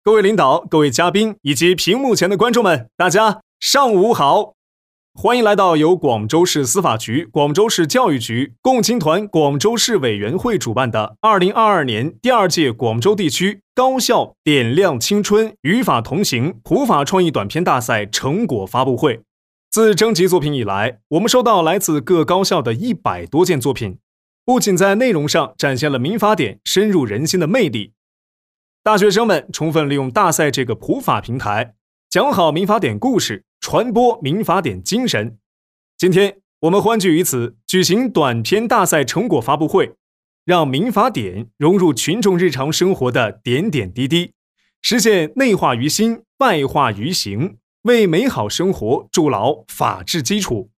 各位领导、各位嘉宾以及屏幕前的观众们，大家上午好！欢迎来到由广州市司法局、广州市教育局共青团广州市委员会主办的2022年第2届广州地区高校点亮青春语法同行普法创意短篇大赛成果发布会。自征集作品以来，我们收到来自各高校的100多件作品，不仅在内容上展现了民法典深入人心的魅力，大学生们充分利用大赛这个普法平台，讲好民法典故事，传播民法典精神。今天我们欢聚于此，举行短篇大赛成果发布会，让民法典融入群众日常生活的点点滴滴，实现内化于心，外化于行，为美好生活筑牢法治基础。